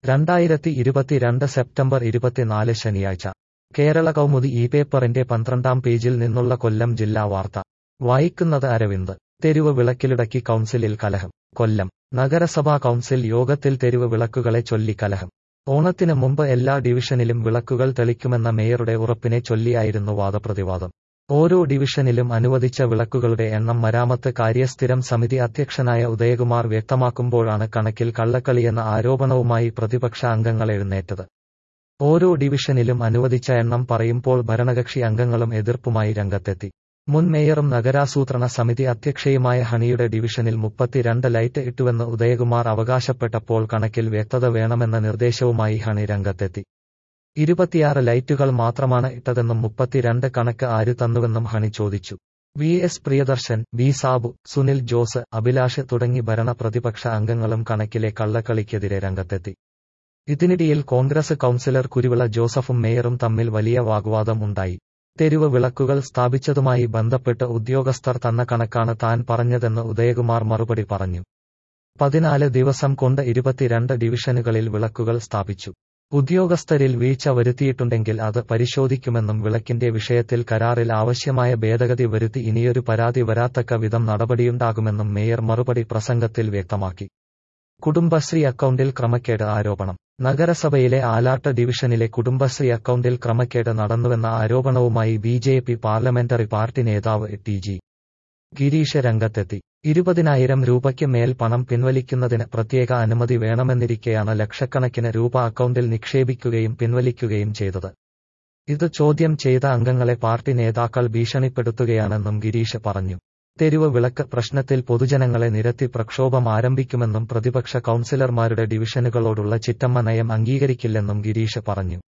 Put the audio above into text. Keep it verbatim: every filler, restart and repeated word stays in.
രണ്ടായിരത്തി ഇരുപത്തിരണ്ട് സെപ്റ്റംബർ ഇരുപത്തിനാല് ശനിയാഴ്ച കേരള കൗമുദി ഈ പേപ്പറിന്റെ പന്ത്രണ്ടാം പേജിൽ നിന്നുള്ള കൊല്ലം ജില്ലാ വാർത്ത വായിക്കുന്നത് അരവിന്ദ്. തെരുവ് വിളക്കിലിടക്കി കൗൺസിലിൽ കലഹം. കൊല്ലം നഗരസഭാ കൗൺസിൽ യോഗത്തിൽ തെരുവ് വിളക്കുകളെ ചൊല്ലി കലഹം. ഓണത്തിന് മുമ്പ് എല്ലാ ഡിവിഷനിലും വിളക്കുകൾ തെളിക്കുമെന്ന മേയറുടെ ഉറപ്പിനെ ചൊല്ലിയായിരുന്നു വാദപ്രതിവാദം. ഓരോ ഡിവിഷനിലും അനുവദിച്ച വിളക്കുകളുടെ എണ്ണം മരാമത്ത് കാര്യ സ്ഥിരം സമിതി അധ്യക്ഷനായ ഉദയകുമാർ വ്യക്തമാക്കുമ്പോഴാണ് കണക്കിൽ കള്ളക്കളിയെന്ന ആരോപണവുമായി പ്രതിപക്ഷ അംഗങ്ങൾ എഴുന്നേറ്റത്. ഓരോ ഡിവിഷനിലും അനുവദിച്ച എണ്ണം പറയുമ്പോൾ ഭരണകക്ഷി അംഗങ്ങളും എതിർപ്പുമായി രംഗത്തെത്തി. മുൻ മേയറും നഗരാസൂത്രണ സമിതി അധ്യക്ഷയുമായ ഹണിയുടെ ഡിവിഷനിൽ മുപ്പത്തിരണ്ട് ലൈറ്റ് ഇട്ടുവെന്ന് ഉദയകുമാർ അവകാശപ്പെട്ടപ്പോൾ കണക്കിൽ വ്യക്തത വേണമെന്ന നിർദ്ദേശവുമായി ഹണി രംഗത്തെത്തി. ഇരുപത്തിയാറ് ലൈറ്റുകൾ മാത്രമാണ് ഇട്ടതെന്നും മുപ്പത്തിരണ്ട് കണക്ക് ആര് തന്നുവെന്നും ഹണി ചോദിച്ചു. V S Priyadarshan, V Sabu, Sunil Jose, Abhilash തുടങ്ങി ഭരണ പ്രതിപക്ഷ അംഗങ്ങളും കണക്കിലെ കള്ളക്കളിക്കെതിരെ രംഗത്തെത്തി. ഇതിനിടയിൽ കോൺഗ്രസ് കൗൺസിലർ കുരുവിള ജോസഫും മേയറും തമ്മിൽ വലിയ വാഗ്വാദം ഉണ്ടായി. തെരുവ് വിളക്കുകൾ സ്ഥാപിച്ചതുമായി ബന്ധപ്പെട്ട് ഉദ്യോഗസ്ഥർ തന്ന കണക്കാണ് താൻ പറഞ്ഞതെന്ന് ഉദയകുമാർ മറുപടി പറഞ്ഞു. പതിനാല് ദിവസം കൊണ്ട് ഇരുപത്തിരണ്ട് ഡിവിഷനുകളിൽ വിളക്കുകൾ സ്ഥാപിച്ചു. ഉദ്യോഗസ്ഥരിൽ വീഴ്ച വരുത്തിയിട്ടുണ്ടെങ്കിൽ അത് പരിശോധിക്കുമെന്നും വിളക്കിന്റെ വിഷയത്തിൽ കരാറിൽ ആവശ്യമായ ഭേദഗതി വരുത്തി ഇനിയൊരു പരാതി വരാത്തക്ക വിധം നടപടിയുണ്ടാകുമെന്നും മേയർ മറുപടി പ്രസംഗത്തിൽ വ്യക്തമാക്കി. കുടുംബശ്രീ അക്കൗണ്ടിൽ ക്രമക്കേട് ആരോപണം. നഗരസഭയിലെ ആലാട്ട് ഡിവിഷനിലെ കുടുംബശ്രീ അക്കൗണ്ടിൽ ക്രമക്കേട് നടന്നുവെന്ന ആരോപണവുമായി B J P parliamentary party നേതാവ് ടി ജി ഗിരീഷ് രംഗത്തെത്തി. ഇരുപതിനായിരം രൂപയ്ക്ക് മേൽ പണം പിൻവലിക്കുന്നതിന് പ്രത്യേക അനുമതി വേണമെന്നിരിക്കെയാണ് ലക്ഷക്കണക്കിന് രൂപ അക്കൗണ്ടിൽ നിക്ഷേപിക്കുകയും പിൻവലിക്കുകയും ചെയ്തത്. ഇത് ചോദ്യം ചെയ്ത അംഗങ്ങളെ പാർട്ടി നേതാക്കൾ ഭീഷണിപ്പെടുത്തുകയാണെന്നും ഗിരീഷ് പറഞ്ഞു. തെരുവ് വിളക്ക് പ്രശ്നത്തിൽ പൊതുജനങ്ങളെ നിരത്തി പ്രക്ഷോഭം ആരംഭിക്കുമെന്നും പ്രതിപക്ഷ കൗൺസിലർമാരുടെ ഡിവിഷനുകളോടുള്ള ചിറ്റമ്മ നയം അംഗീകരിക്കില്ലെന്നും ഗിരീഷ് പറഞ്ഞു.